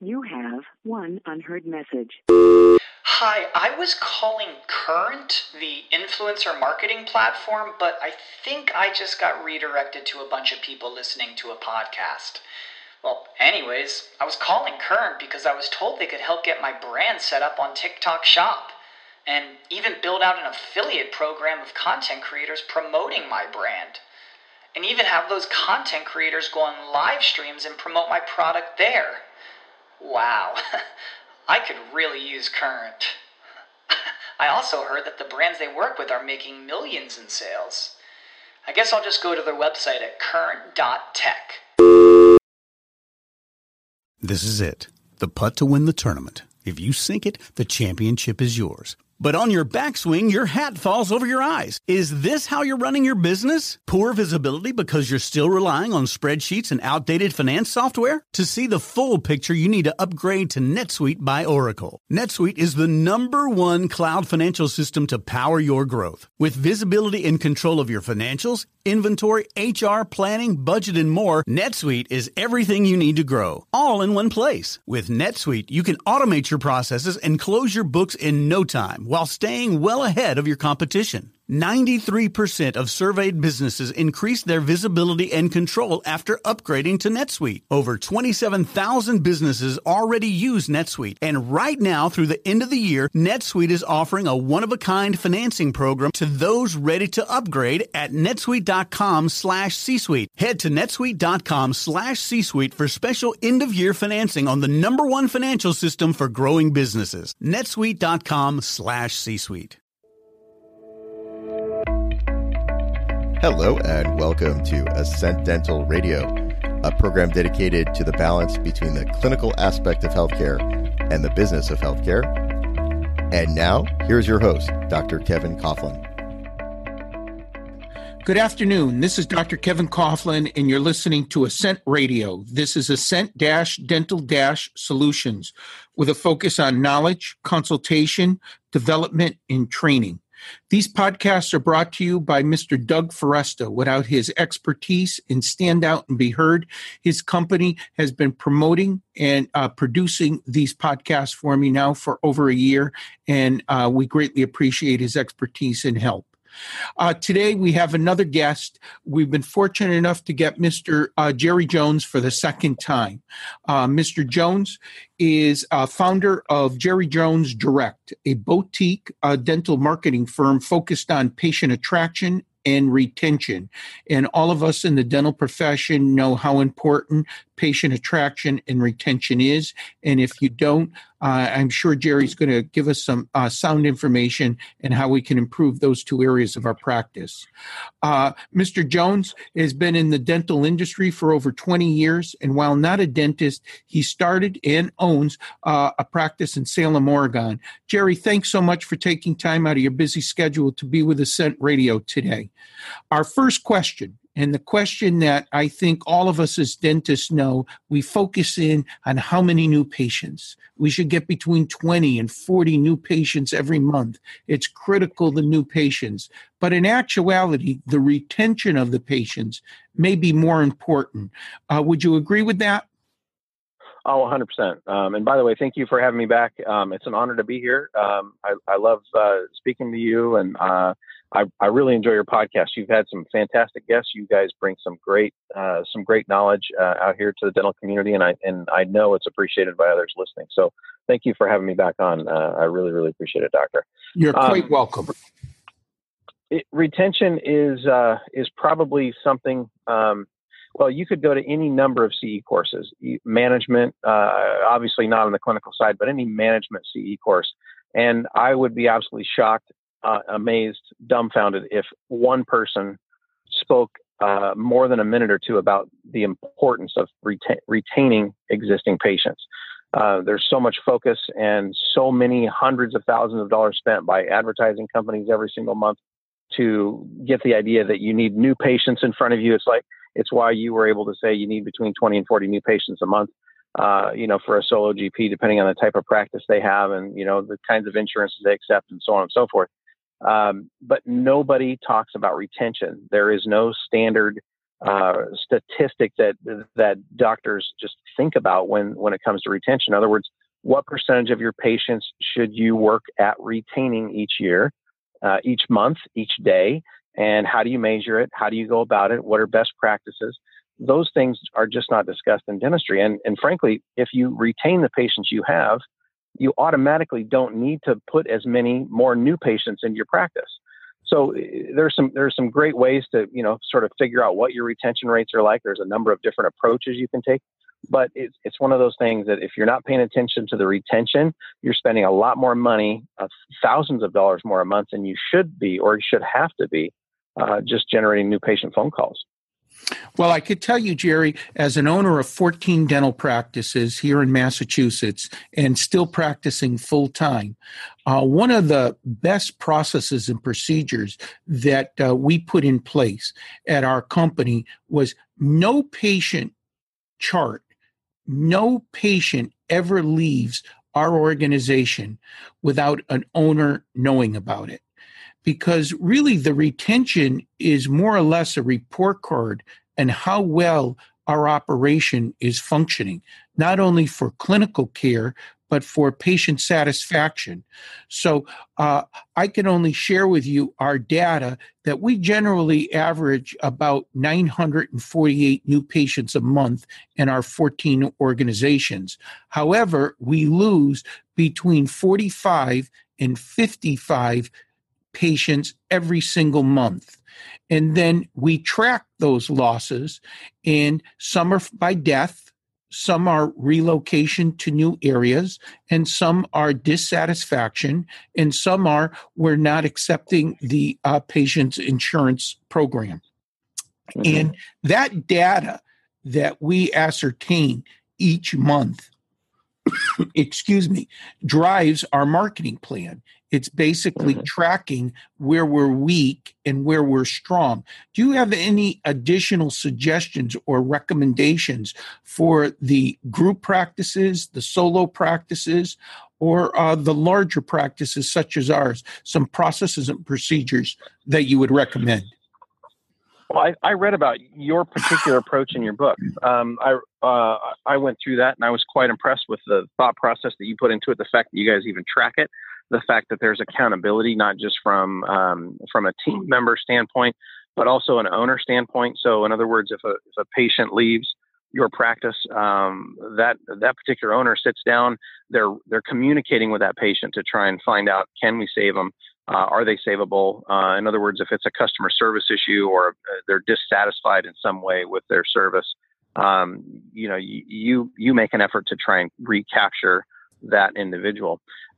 You have one unheard message. Hi, I was calling Current, the influencer marketing platform, but I think I just got redirected to a bunch of people listening to a podcast. Well, anyways, I was calling Current because I was told they could help get my brand set up on TikTok Shop and even build out an affiliate program of content creators promoting my brand. And even have those content creators go on live streams and promote my product there. Wow, I could really use Current. I also heard that the brands they work with are making millions in sales. I guess I'll just go to their website at current.tech. This is it. The putt to win the tournament. If you sink it, the championship is yours. But on your backswing, your hat falls over your eyes. Is this how you're running your business? Poor visibility because you're still relying on spreadsheets and outdated finance software? To see the full picture, you need to upgrade to NetSuite by Oracle. NetSuite is the #1 cloud financial system to power your growth. With visibility and control of your financials, inventory, HR, planning, budget, and more, NetSuite is everything you need to grow, all in one place. With NetSuite, you can automate your processes and close your books in no time while staying well ahead of your competition. 93% of surveyed businesses increased their visibility and control after upgrading to NetSuite. Over 27,000 businesses already use NetSuite. And right now, through the end of the year, NetSuite is offering a one-of-a-kind financing program to those ready to upgrade at netsuite.com/C-Suite. Head to netsuite.com/C-Suite for special end-of-year financing on the #1 financial system for growing businesses. netsuite.com/C-Suite. Hello and welcome to Ascent Dental Radio, a program dedicated to the balance between the clinical aspect of healthcare and the business of healthcare. And now, here's your host, Dr. Kevin Coughlin. Good afternoon. This is Dr. Kevin Coughlin, and you're listening to Ascent Radio. This is Ascent-Dental-Solutions with a focus on knowledge, consultation, development, and training. These podcasts are brought to you by Mr. Doug Foresta. Without his expertise in Stand Out and Be Heard, his company has been promoting and producing these podcasts for me now for over a year, and we greatly appreciate his expertise and help. Today, we have another guest. We've been fortunate enough to get Mr. Jerry Jones for the second time. Mr. Jones is founder of Jerry Jones Direct, a boutique dental marketing firm focused on patient attraction and retention. And all of us in the dental profession know how important patient attraction and retention is. And if you don't, I'm sure Jerry's going to give us some sound information and how we can improve those two areas of our practice. Mr. Jones has been in the dental industry for over 20 years. And while not a dentist, he started and owns a practice in Salem, Oregon. Jerry, thanks so much for taking time out of your busy schedule to be with Ascent Radio today. Our first question, and the question that I think all of us as dentists know, we focus in on how many new patients. We should get between 20 and 40 new patients every month. It's critical, the new patients. But in actuality, the retention of the patients may be more important. Would you agree with that? Oh, 100%. And by the way, thank you for having me back. It's an honor to be here. I love speaking to you, and I really enjoy your podcast. You've had some fantastic guests. You guys bring some great knowledge out here to the dental community, and I know it's appreciated by others listening. So thank you for having me back on. I really, really appreciate it, Doctor. You're quite welcome. Retention is probably something. Well, you could go to any number of CE courses, management, obviously not on the clinical side, but any management CE course. And I would be absolutely shocked, amazed, dumbfounded if one person spoke more than a minute or two about the importance of retaining existing patients. There's so much focus and so many hundreds of thousands of dollars spent by advertising companies every single month to get the idea that you need new patients in front of you. It's why you were able to say you need between 20 and 40 new patients a month, for a solo GP, depending on the type of practice they have and, the kinds of insurances they accept and so on and so forth. But nobody talks about retention. There is no standard statistic that doctors just think about when it comes to retention. In other words, what percentage of your patients should you work at retaining each year, each month, each day, and how do you measure it? How do you go about it? What are best practices? Those things are just not discussed in dentistry. And frankly, if you retain the patients you have, you automatically don't need to put as many more new patients into your practice. So there's some great ways to, sort of figure out what your retention rates are like. There's a number of different approaches you can take, but it's one of those things that if you're not paying attention to the retention, you're spending a lot more money, thousands of dollars more a month than you should be, or you should have to be, just generating new patient phone calls. Well, I could tell you, Jerry, as an owner of 14 dental practices here in Massachusetts and still practicing full time, one of the best processes and procedures that we put in place at our company was no patient chart. No patient ever leaves our organization without an owner knowing about it. Because really the retention is more or less a report card and how well our operation is functioning, not only for clinical care, but for patient satisfaction. So I can only share with you our data that we generally average about 948 new patients a month in our 14 organizations. However, we lose between 45 and 55 patients every single month. And then we track those losses, and some are by death, some are relocation to new areas, and some are dissatisfaction, and some are we're not accepting the patient's insurance program. Mm-hmm. And that data that we ascertain each month, drives our marketing plan. It's basically tracking where we're weak and where we're strong. Do you have any additional suggestions or recommendations for the group practices, the solo practices, or the larger practices such as ours, some processes and procedures that you would recommend? Well, I read about your particular approach in your book. I went through that, and I was quite impressed with the thought process that you put into it, the fact that you guys even track it, the fact that there's accountability, not just from a team member standpoint, but also an owner standpoint. So in other words, if a patient leaves your practice, that particular owner sits down, they're communicating with that patient to try and find out, can we save them? Are they savable? In other words, if it's a customer service issue or they're dissatisfied in some way with their service, you make an effort to try and recapture that individual.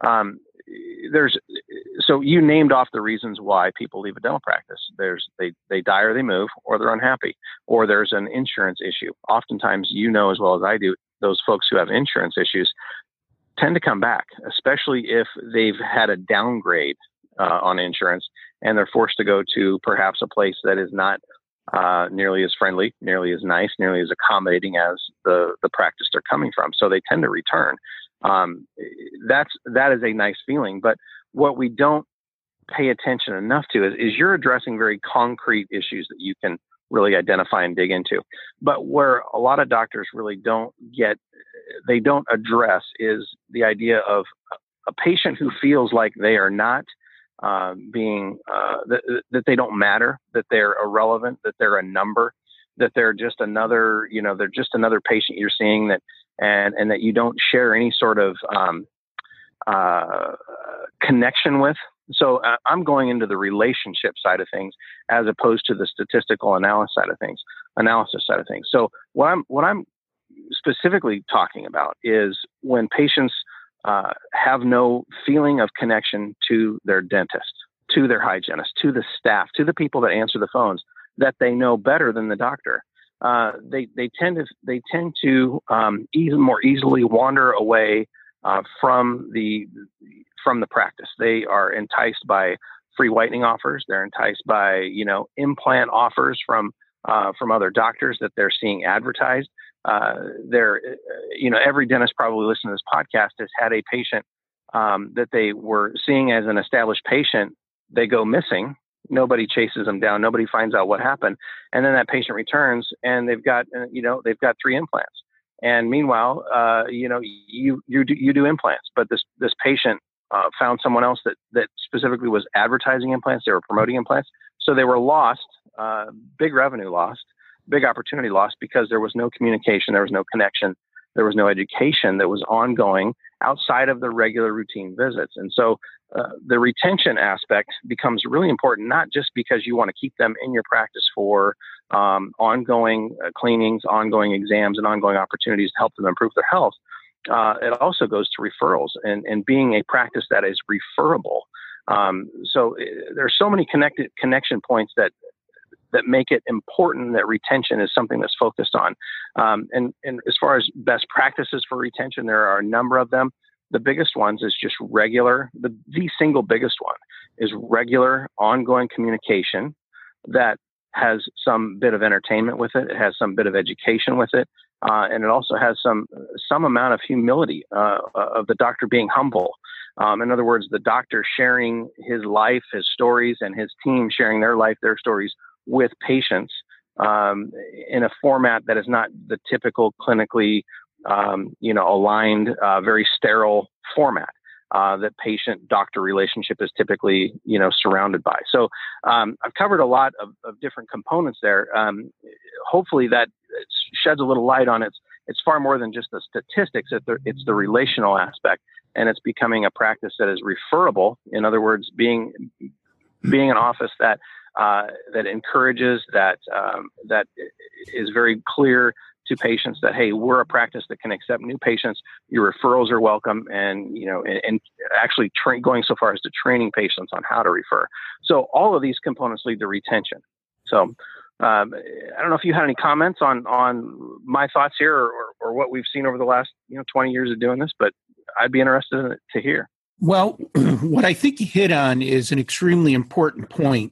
So you named off the reasons why people leave a dental practice. They die or they move, or they're unhappy, or there's an insurance issue. Oftentimes, as well as I do, those folks who have insurance issues tend to come back, especially if they've had a downgrade on insurance and they're forced to go to perhaps a place that is not nearly as friendly, nearly as nice, nearly as accommodating as the practice they're coming from. So they tend to return. That is a nice feeling. But what we don't pay attention enough to is you're addressing very concrete issues that you can really identify and dig into. But where a lot of doctors really don't address is the idea of a patient who feels like they are not that they don't matter, that they're irrelevant, that they're a number, that they're just another, they're just another patient you're seeing, that and that you don't share any sort of connection with. So I'm going into the relationship side of things as opposed to the statistical analysis side of things. So what I'm specifically talking about is when patients have no feeling of connection to their dentist, to their hygienist, to the staff, to the people that answer the phones that they know better than the doctor. They tend to even more easily wander away from the practice. They are enticed by free whitening offers. They're enticed by implant offers from other doctors that they're seeing advertised. Every dentist probably listening to this podcast has had a patient that they were seeing as an established patient. They go missing. Nobody chases them down. Nobody finds out what happened. And then that patient returns and they've got 3 implants. And meanwhile, you do implants, but this patient found someone else that specifically was advertising implants. They were promoting implants. So they were lost, big revenue lost, big opportunity lost, because there was no communication, there was no connection, there was no education that was ongoing outside of the regular routine visits. And so the retention aspect becomes really important, not just because you want to keep them in your practice for ongoing cleanings, ongoing exams, and ongoing opportunities to help them improve their health. It also goes to referrals and being a practice that is referable. So there's so many connection points that make it important that retention is something that's focused on. And as far as best practices for retention, there are a number of them. The biggest ones is just regular. The single biggest one is regular, ongoing communication that has some bit of entertainment with it. It has some bit of education with it. And it also has some amount of humility of the doctor being humble. In other words, the doctor sharing his life, his stories, and his team sharing their life, their stories with patients in a format that is not the typical clinically aligned, very sterile format that patient-doctor relationship is typically, surrounded by. So I've covered a lot of different components there. Hopefully that sheds a little light on it's far more than just the statistics. It's the relational aspect, and it's becoming a practice that is referable. In other words, being an office that encourages, that is very clear to patients that, hey, we're a practice that can accept new patients. Your referrals are welcome, and actually going so far as to training patients on how to refer. So all of these components lead to retention. So I don't know if you had any comments on my thoughts here or what we've seen over the last 20 years of doing this, but I'd be interested to hear. Well, what I think you hit on is an extremely important point.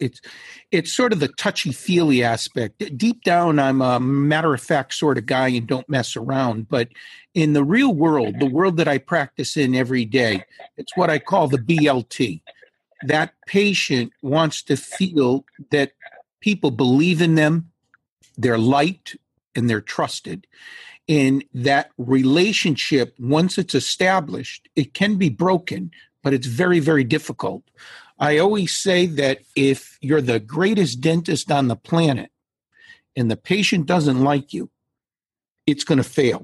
It's sort of the touchy-feely aspect. Deep down, I'm a matter-of-fact sort of guy and don't mess around. But in the real world, the world that I practice in every day, it's what I call the BLT. That patient wants to feel that people believe in them, they're liked, and they're trusted. And that relationship, once it's established, it can be broken, but it's very, very difficult. I always say that if you're the greatest dentist on the planet and the patient doesn't like you, it's going to fail.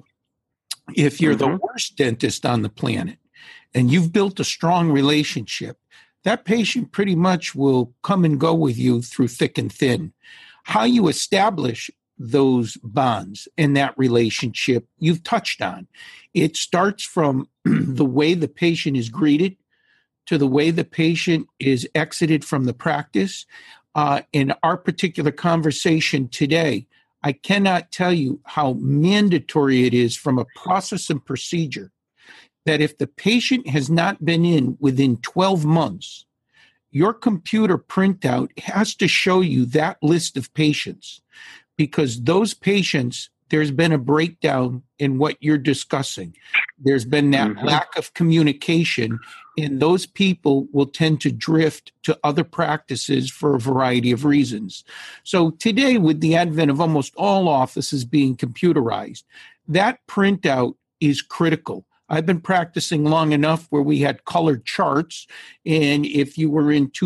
If you're the worst dentist on the planet and you've built a strong relationship, that patient pretty much will come and go with you through thick and thin. How you establish those bonds and that relationship you've touched on. It starts from the way the patient is greeted to the way the patient is exited from the practice. In our particular conversation today, I cannot tell you how mandatory it is from a process and procedure that if the patient has not been in within 12 months, your computer printout has to show you that list of patients. Because those patients, there's been a breakdown in what you're discussing. There's been that lack of communication, and those people will tend to drift to other practices for a variety of reasons. So today, with the advent of almost all offices being computerized, that printout is critical. I've been practicing long enough where we had colored charts, and if you were in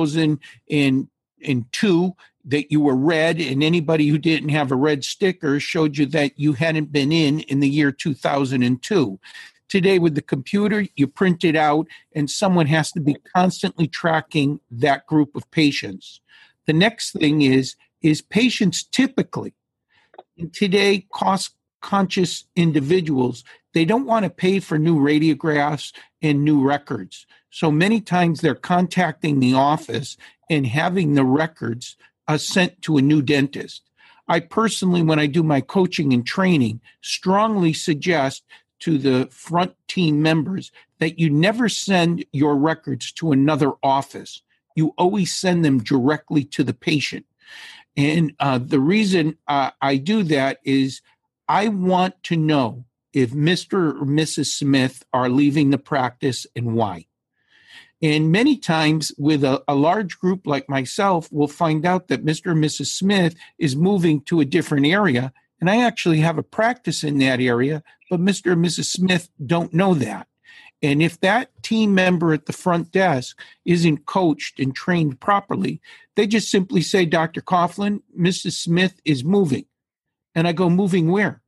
2002, that you were red, and anybody who didn't have a red sticker showed you that you hadn't been in the year 2002. Today with the computer, you print it out, and someone has to be constantly tracking that group of patients. The next thing is patients typically, in today, cost-conscious individuals, they don't want to pay for new radiographs and new records. So many times they're contacting the office and having the records sent to a new dentist. I personally, when I do my coaching and training, strongly suggest to the front team members that you never send your records to another office. You always send them directly to the patient. And the reason I do that is I want to know if Mr. or Mrs. Smith are leaving the practice and why. And many times with a large group like myself, we'll find out that Mr. and Mrs. Smith is moving to a different area. And I actually have a practice in that area, but Mr. and Mrs. Smith don't know that. And if that team member at the front desk isn't coached and trained properly, they just simply say, Dr. Coughlin, Mrs. Smith is moving. And I go, moving where?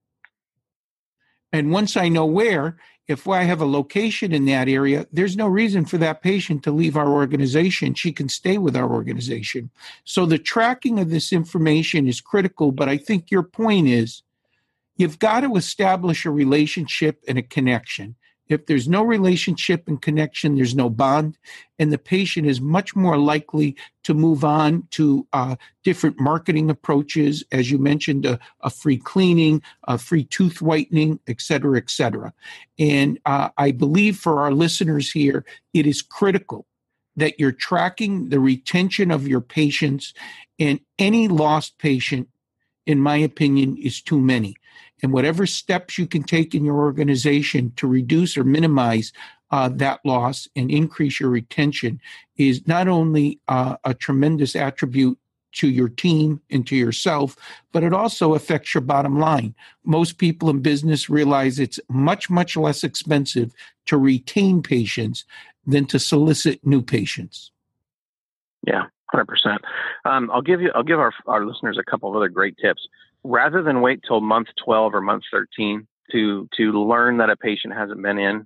And once I know where, if I have a location in that area, there's no reason for that patient to leave our organization. She can stay with our organization. So the tracking of this information is critical, but I think your point is you've got to establish a relationship and a connection. If there's no relationship and connection, there's no bond, and the patient is much more likely to move on to different marketing approaches, as you mentioned, a free cleaning, a free tooth whitening, et cetera, et cetera. And I believe for our listeners here, it is critical that you're tracking the retention of your patients, and any lost patient, in my opinion, is too many. And whatever steps you can take in your organization to reduce or minimize that loss and increase your retention is not only a tremendous attribute to your team and to yourself, but it also affects your bottom line. Most people in business realize it's much, much less expensive to retain patients than to solicit new patients. Yeah, 100%. I'll give our listeners a couple of other great tips. Rather than wait till month 12 or month 13 to learn that a patient hasn't been in,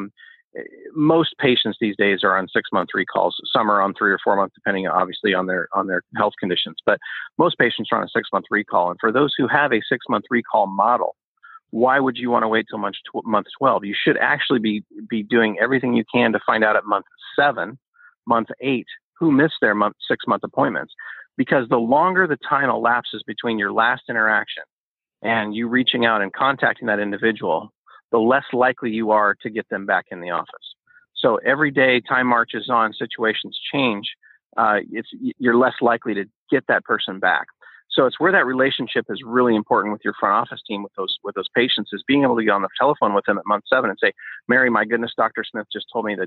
most patients these days are on 6-month recalls. Some are on 3 or 4 months, depending obviously on their health conditions. But most patients are on a 6-month recall. And for those who have a 6-month recall model, why would you want to wait till month 12? You should actually be doing everything you can to find out at month 7, month 8, who missed their 6-month appointments. Because the longer the time elapses between your last interaction and you reaching out and contacting that individual, the less likely you are to get them back in the office. So every day time marches on, situations change, you're less likely to get that person back. So it's where that relationship is really important with your front office team, with those patients, is being able to get on the telephone with them at month 7 and say, Mary, my goodness, Dr. Smith just told me that,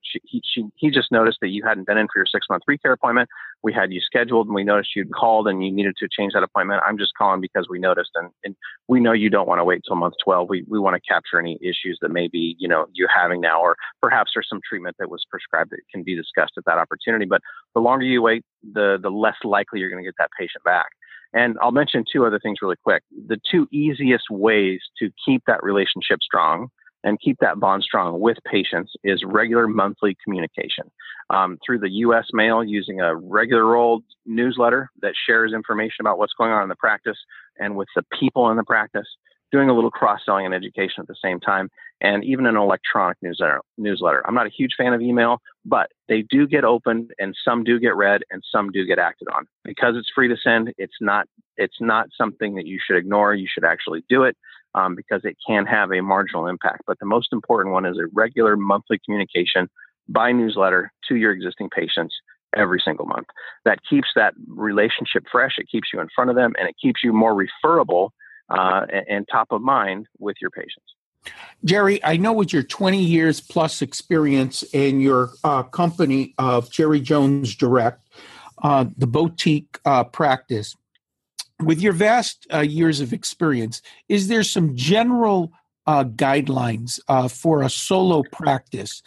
he just noticed that you hadn't been in for your 6-month recare appointment. We had you scheduled and we noticed you'd called and you needed to change that appointment. I'm just calling because we noticed and we know you don't want to wait till month 12. We want to capture any issues that maybe, you're having now, or perhaps there's some treatment that was prescribed that can be discussed at that opportunity. But the longer you wait, the less likely you're going to get that patient back. And I'll mention 2 other things really quick. The 2 easiest ways to keep that relationship strong and keep that bond strong with patients is regular monthly communication. Through the U.S. mail, using a regular old newsletter that shares information about what's going on in the practice and with the people in the practice, doing a little cross-selling and education at the same time, and even an electronic newsletter. I'm not a huge fan of email, but they do get opened and some do get read and some do get acted on. Because it's free to send, it's not something that you should ignore. You should actually do it because it can have a marginal impact. But the most important one is a regular monthly communication by newsletter to your existing patients every single month. That keeps that relationship fresh. It keeps you in front of them, and it keeps you more referable and top of mind with your patients. Jerry, I know with your 20 years plus experience in your company of Jerry Jones Direct, the boutique practice, with your vast years of experience, is there some general guidelines for a solo practice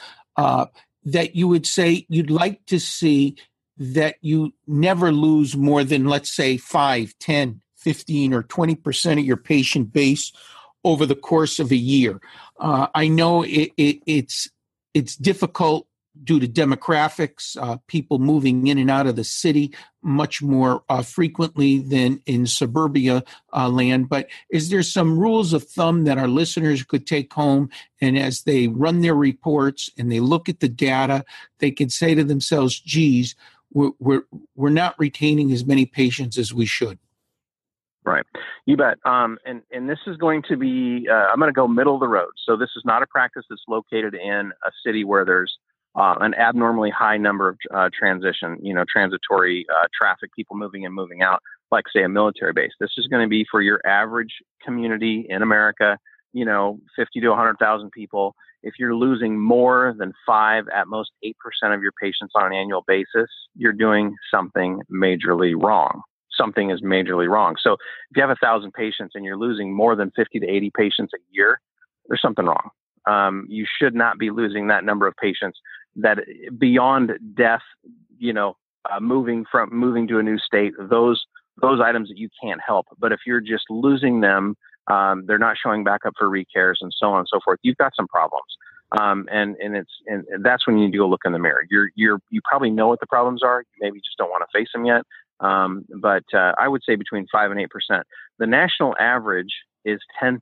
that you would say you'd like to see that you never lose more than, let's say, 5, 10, 15, or 20% of your patient base over the course of a year? I know it's difficult due to demographics, people moving in and out of the city much more frequently than in suburbia land. But is there some rules of thumb that our listeners could take home, and as they run their reports and they look at the data, they can say to themselves, geez, we're not retaining as many patients as we should? Right. You bet. And this is going to be, I'm going to go middle of the road. So this is not a practice that's located in a city where there's an abnormally high number of transitory traffic, people moving in, moving out, like say a military base. This is going to be for your average community in America 50 to 100,000 people, if you're losing more than 5, at most 8% of your patients on an annual basis, you're doing something majorly wrong. Something is majorly wrong. So if you have 1,000 patients and you're losing more than 50 to 80 patients a year, there's something wrong. You should not be losing that number of patients that beyond death, moving to a new state, those items that you can't help. But if you're just losing them, they're not showing back up for recares and so on and so forth, you've got some problems. And that's when you need to go look in the mirror. You probably know what the problems are. You maybe just don't want to face them yet. But I would say between 5 and 8%. The national average is 10%.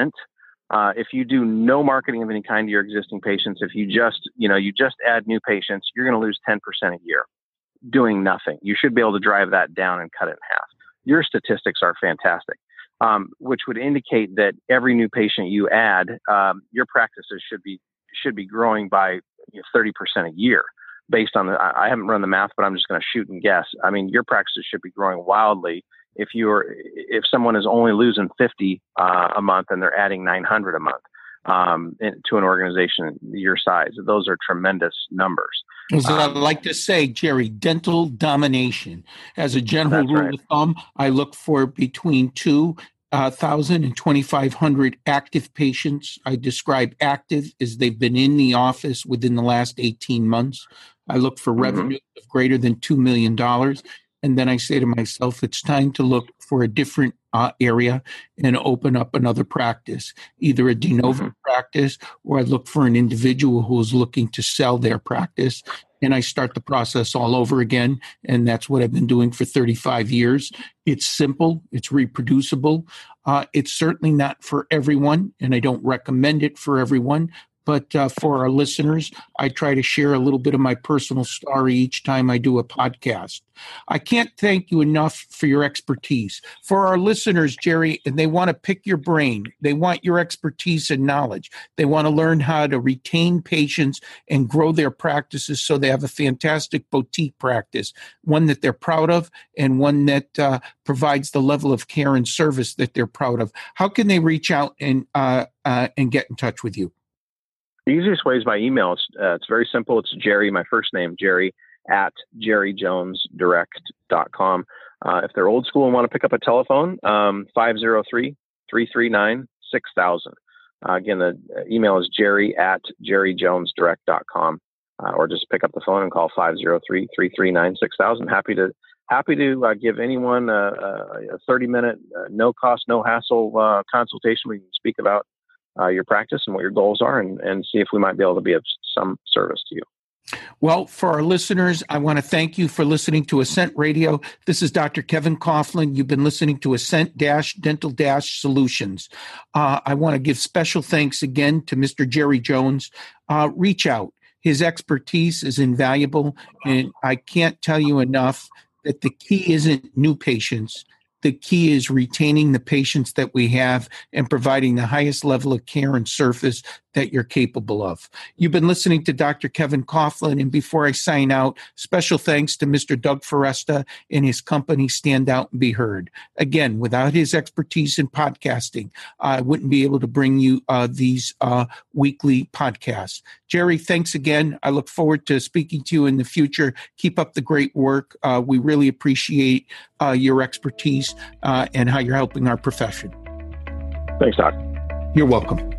If you do no marketing of any kind to your existing patients, if you just add new patients, you're going to lose 10% a year doing nothing. You should be able to drive that down and cut it in half. Your statistics are fantastic, which would indicate that every new patient you add, your practices should be growing by 30% a year. Based on I haven't run the math, but I'm just going to shoot and guess. I mean, your practices should be growing wildly if someone is only losing 50 a month and they're adding 900 a month to an organization your size. Those are tremendous numbers. As I like to say, Jerry, dental domination. As a general rule of thumb, I look for between 2,000 and 2,500 active patients. I describe active as they've been in the office within the last 18 months. I look for revenue of greater than $2 million. And then I say to myself, it's time to look for a different area and open up another practice, either a de novo practice, or I look for an individual who is looking to sell their practice. And I start the process all over again. And that's what I've been doing for 35 years. It's simple. It's reproducible. It's certainly not for everyone, and I don't recommend it for everyone. But for our listeners, I try to share a little bit of my personal story each time I do a podcast. I can't thank you enough for your expertise. For our listeners, Jerry, and they want to pick your brain. They want your expertise and knowledge. They want to learn how to retain patients and grow their practices so they have a fantastic boutique practice, one that they're proud of and one that provides the level of care and service that they're proud of. How can they reach out and get in touch with you? The easiest way is by email. It's very simple. It's Jerry, my first name, Jerry, at jerryjonesdirect.com. If they're old school and want to pick up a telephone, 503-339-6000. Again, the email is Jerry at jerryjonesdirect.com, or just pick up the phone and call 503-339-6000. Happy to give anyone a 30-minute, no cost, no hassle consultation where you can speak about your practice and what your goals are and see if we might be able to be of some service to you. Well, for our listeners, I want to thank you for listening to Ascent Radio. This is Dr. Kevin Coughlin. You've been listening to Ascent-Dental Solutions. I want to give special thanks again to Mr. Jerry Jones. Reach out. His expertise is invaluable, and I can't tell you enough that the key isn't new patients. The key is retaining the patients that we have and providing the highest level of care and service that you're capable of. You've been listening to Dr. Kevin Coughlin, and before I sign out, special thanks to Mr. Doug Foresta and his company Stand Out and Be Heard. Again, without his expertise in podcasting, I wouldn't be able to bring you these weekly podcasts. Jerry, thanks again. I look forward to speaking to you in the future. Keep up the great work. We really appreciate your expertise and how you're helping our profession. Thanks, Doc. You're welcome.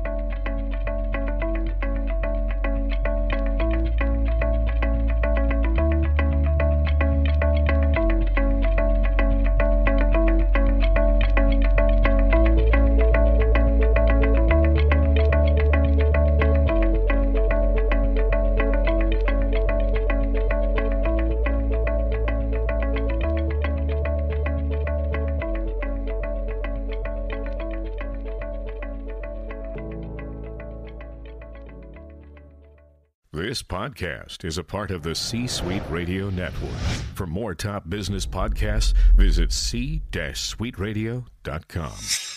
This podcast is a part of the C-Suite Radio Network. For more top business podcasts, visit c-suiteradio.com.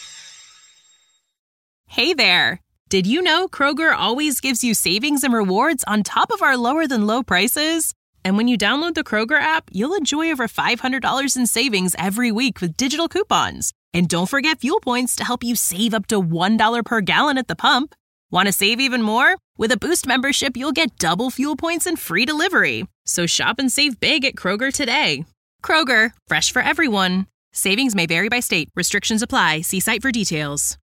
Hey there. Did you know Kroger always gives you savings and rewards on top of our lower than low prices? And when you download the Kroger app, you'll enjoy over $500 in savings every week with digital coupons. And don't forget fuel points to help you save up to $1 per gallon at the pump. Want to save even more? With a Boost membership, you'll get double fuel points and free delivery. So shop and save big at Kroger today. Kroger, fresh for everyone. Savings may vary by state. Restrictions apply. See site for details.